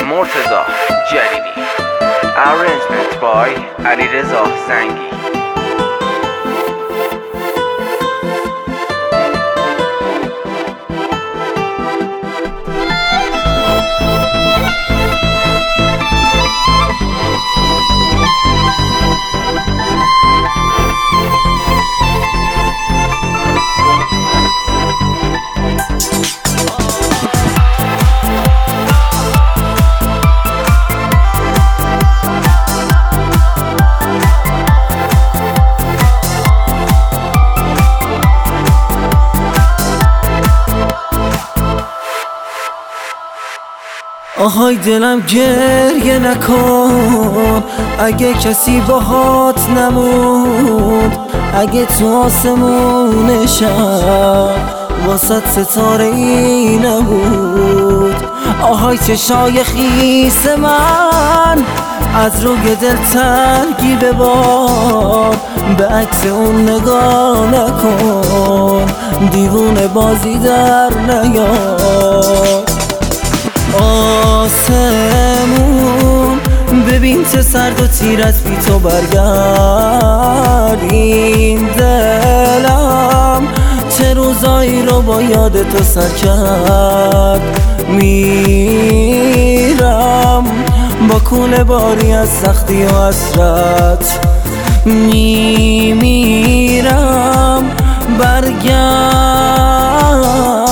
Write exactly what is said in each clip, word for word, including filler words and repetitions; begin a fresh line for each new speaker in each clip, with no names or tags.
مرتضی جلیلی. Arrangement by علیرضا زنگی.
آهای دلم گریه نکن، اگه کسی باهات نموند، اگه تو آسمون شب واسط ستاره ای نبود. آهای چشای خیس من از روی دل تنگی ببار، به عکس اون نگاه نکن، دیوونه بازی در نیار. آسمون ببین چه سرد و تیر از بی تو برگرد. این دلم چه روزایی رو با یاد تو سر کرد. میرم با کوله باری از سختی و حسرت، میمیرم برگرد.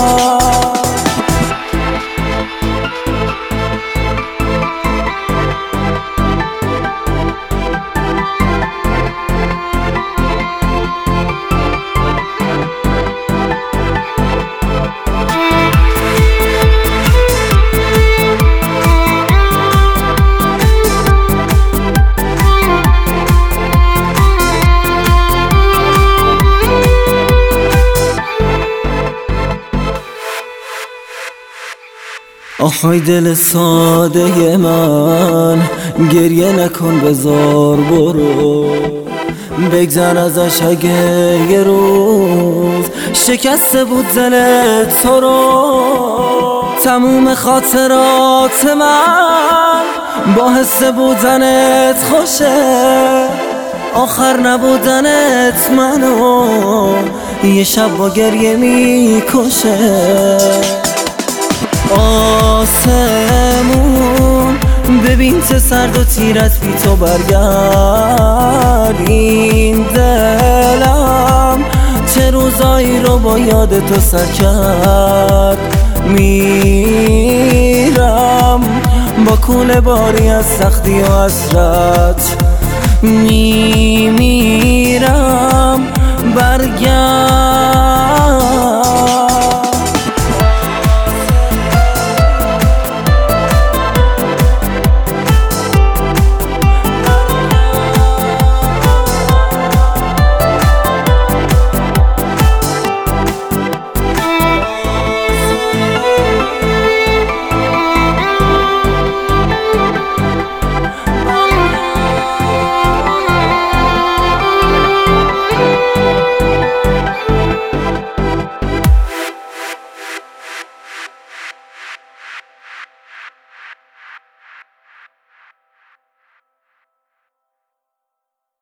آهای دل ساده من، گریه نکن بذار برو، بگذر ازش اگه یه روز شکسته بود دل تو رو. تموم خاطرات من با حس بودنت خوشه، آخر نبودنت منو یه شب با گریه میکشه. آسمون ببین چه سرد و تیر از بی تو برگرد. این دلم چه روزایی رو با یاد تو سر کرد. میرم با کوله باری از سختی و حسرت، میمیرم برگرد.